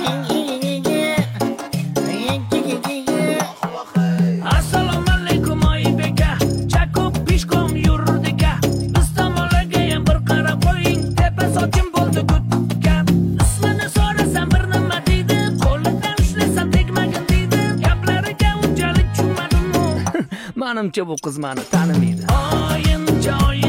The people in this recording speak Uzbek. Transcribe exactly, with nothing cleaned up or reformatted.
Assalomu alaykum Oybeka, chaqib pishkom yurdika. Istamoligayam bir qarab qo'ying, tepa sochim bo'ldi gutka. Ismini so'rasam bir nima deydi, qo'lidan ushlasam tegmagin deydi. Gaplariga unchalik tushunmadim-ku. Menimcha bu qiz meni tanimaydi. Oyincha